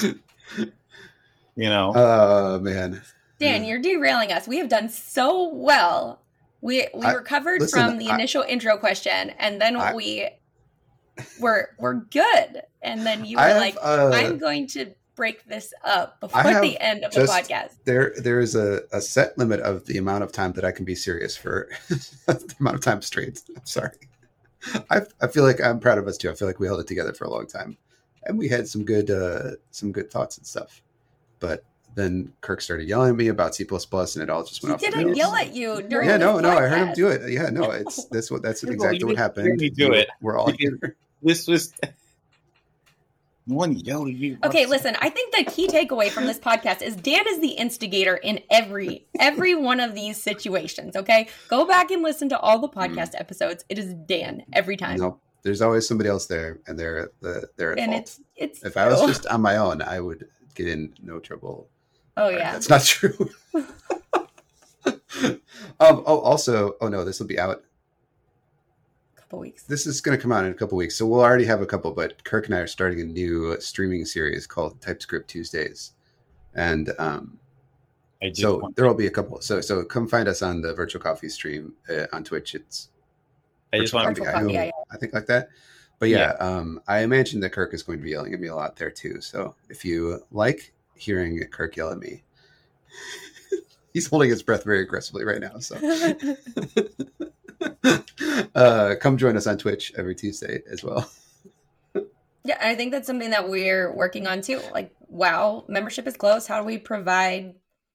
Speaker 2: Oh man,
Speaker 1: Dan, you're derailing us. We have done so well. We recovered from the initial intro question, and then we're good. And then you were like, I'm going to break this up before the end of the podcast.
Speaker 2: There is a set limit of the amount of time that I can be serious for. The amount of time straight. I'm sorry. I feel like I'm proud of us too. I feel like we held it together for a long time, and we had some good thoughts and stuff. But then Kirk started yelling at me about C++, and it all just went off.
Speaker 1: He didn't yell at you during
Speaker 2: the
Speaker 1: podcast.
Speaker 2: I heard him do it. Yeah, no, that's exactly what happened.
Speaker 3: You do it.
Speaker 2: We're all here.
Speaker 3: This was one yelled at you.
Speaker 1: Okay, listen, I think the key takeaway from this podcast is Dan is the instigator in every one of these situations, okay? Go back and listen to all the podcast episodes. It is Dan every time.
Speaker 2: No, there's always somebody else there, and they're at fault.
Speaker 1: It's
Speaker 2: if I was just on my own, I would get in no trouble.
Speaker 1: Oh, yeah.
Speaker 2: That's not true. This will be out.
Speaker 1: Weeks.
Speaker 2: This is going to come out in a couple weeks, so we'll already have a couple. But Kirk and I are starting a new streaming series called TypeScript Tuesdays, and so there will be a couple. So come find us on the Virtual Coffee stream on Twitch. It's
Speaker 3: I
Speaker 2: think like that. But I imagine that Kirk is going to be yelling at me a lot there too. So if you like hearing Kirk yell at me, he's holding his breath very aggressively right now. So. Come join us on Twitch every Tuesday as well.
Speaker 1: Yeah, I think that's something that we're working on too. Like, wow, membership is closed. How do we provide?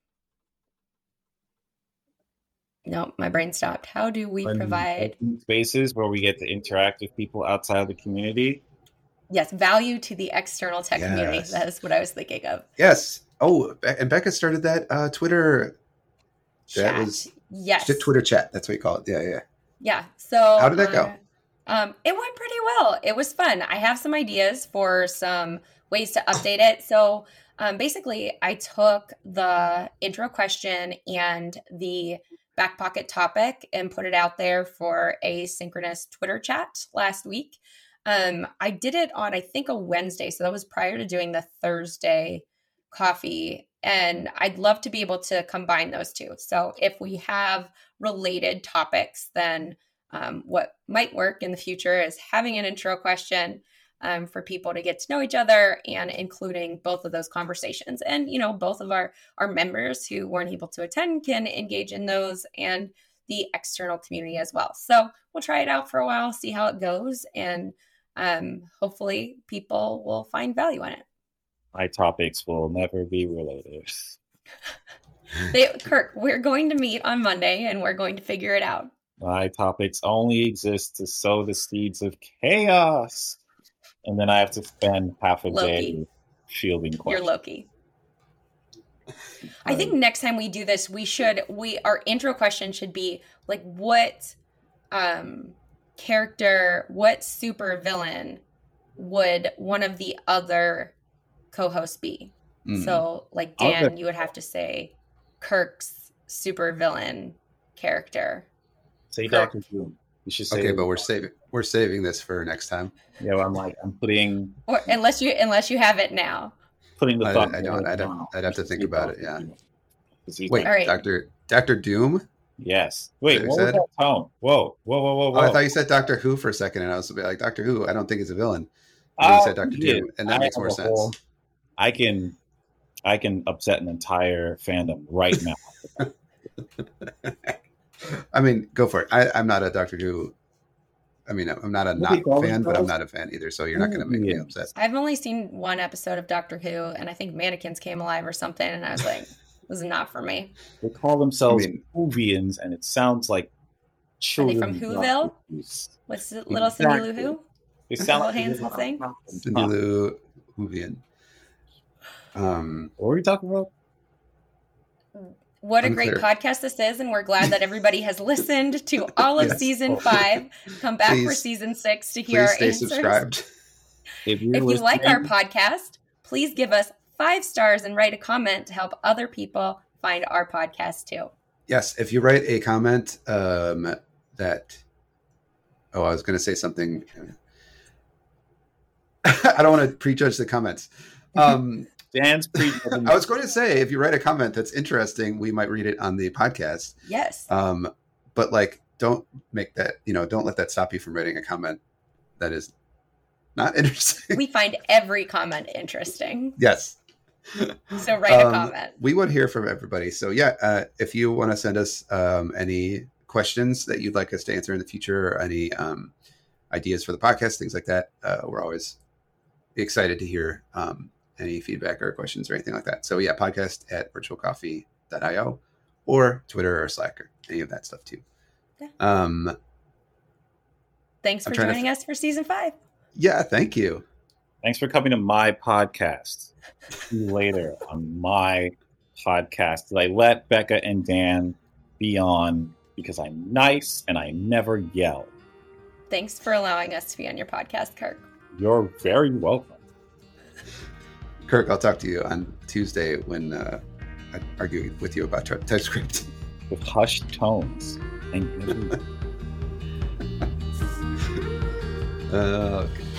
Speaker 1: No, my brain stopped. How do we provide
Speaker 3: spaces where we get to interact with people outside of the community?
Speaker 1: Yes, value to the external tech community. That is what I was thinking of.
Speaker 2: Yes. Oh, and Becca started that Twitter.
Speaker 1: Chat.
Speaker 2: That was
Speaker 1: Twitter
Speaker 2: chat. That's what you call it. Yeah.
Speaker 1: Yeah. So
Speaker 2: how did that go?
Speaker 1: It went pretty well. It was fun. I have some ideas for some ways to update it. So basically, I took the intro question and the back pocket topic and put it out there for a synchronous Twitter chat last week. I did it on, I think, a Wednesday. So that was prior to doing the Thursday coffee. And I'd love to be able to combine those two. So if we have related topics, then what might work in the future is having an intro question for people to get to know each other and including both of those conversations. And, both of our members who weren't able to attend can engage in those and the external community as well. So we'll try it out for a while, see how it goes. And hopefully people will find value in it.
Speaker 3: My topics will never be related.
Speaker 1: Kirk, we're going to meet on Monday and we're going to figure it out.
Speaker 3: My topics only exist to sow the seeds of chaos. And then I have to spend half a day fielding questions.
Speaker 1: You're Loki. I think next time we do this, our intro question should be like, what character, what super villain would one of the other co-hosts be? So like Dan, you would have to say Kirk's super villain character.
Speaker 3: Say Dr. Doom. You should say.
Speaker 2: Okay, but we're saving this for next time.
Speaker 3: Yeah, I'm putting.
Speaker 1: Or unless you have it now.
Speaker 3: Putting the thought.
Speaker 2: I'd have to think about it. Yeah.
Speaker 1: Wait, all right.
Speaker 2: Dr. Doom.
Speaker 3: Yes. Wait, what was that tone? Whoa.
Speaker 2: Oh, I thought you said Doctor Who for a second, and I was like, Doctor Who, I don't think is a villain. You said Dr. Doom, and that makes more sense.
Speaker 3: I can upset an entire fandom right now.
Speaker 2: I mean, go for it. I'm not a Doctor Who. I mean, I'm not a fan, but I'm not a fan either. So you're not going to make me upset.
Speaker 1: I've only seen one episode of Doctor Who, and I think mannequins came alive or something, and I was like, this is not for me.
Speaker 3: They call themselves Whovians, and it sounds like Children
Speaker 1: from Whoville? What's the little Cindy Lou Who?
Speaker 3: They sound like
Speaker 1: hands will sing.
Speaker 2: Cindy Lou Whovian.
Speaker 3: What were we talking about?
Speaker 1: What a great podcast this is, and we're glad that everybody has listened to all of season 5. Come back for season 6 to hear our answers.
Speaker 2: Subscribed.
Speaker 1: If you like our podcast, please give us 5 stars and write a comment to help other people find our podcast too.
Speaker 2: Yes, if you write a comment I was going to say something. I don't want to prejudge the comments.
Speaker 3: Dan's
Speaker 2: I was going to say, if you write a comment that's interesting, we might read it on the podcast.
Speaker 1: Yes.
Speaker 2: But don't make that, don't let that stop you from writing a comment that is not interesting.
Speaker 1: We find every comment interesting.
Speaker 2: Yes.
Speaker 1: So write a comment.
Speaker 2: We would hear from everybody. So if you want to send us any questions that you'd like us to answer in the future, or any ideas for the podcast, things like that, we're always excited to hear any feedback or questions or anything like that. So podcast at virtualcoffee.io or Twitter or Slack or any of that stuff too. Yeah.
Speaker 1: Thanks for joining us for season 5.
Speaker 2: Yeah, thank you.
Speaker 3: Thanks for coming to my podcast. See you later on my podcast that I let Becca and Dan be on because I'm nice and I never yell.
Speaker 1: Thanks for allowing us to be on your podcast, Kirk.
Speaker 3: You're very welcome.
Speaker 2: Kirk, I'll talk to you on Tuesday when I argue with you about TypeScript.
Speaker 3: With hushed tones. And
Speaker 2: okay.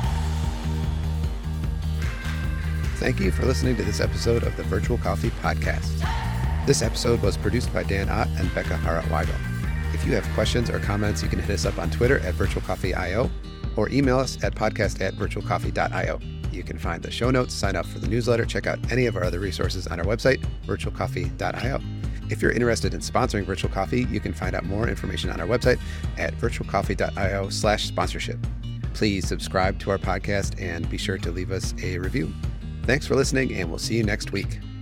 Speaker 2: Thank you for listening to this episode of the Virtual Coffee Podcast. This episode was produced by Dan Ott and Becca Hara-Weigel. If you have questions or comments, you can hit us up on Twitter at virtualcoffee.io or email us at podcast@virtualcoffee.io. You can find the show notes, sign up for the newsletter, check out any of our other resources on our website, virtualcoffee.io. If you're interested in sponsoring Virtual Coffee, you can find out more information on our website at virtualcoffee.io/sponsorship. Please subscribe to our podcast and be sure to leave us a review. Thanks for listening, and we'll see you next week.